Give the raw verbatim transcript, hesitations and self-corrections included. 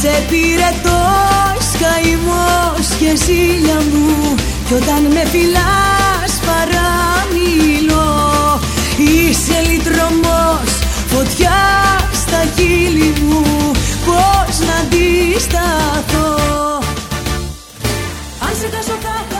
Σε πήρε τος καημός και ζήλια μου, κι όταν με φυλάς παραμιλώ. Είσαι λυτρωμός, φωτιά στα χείλη μου, πώς να αντισταθώ. Αν σε χάσω θα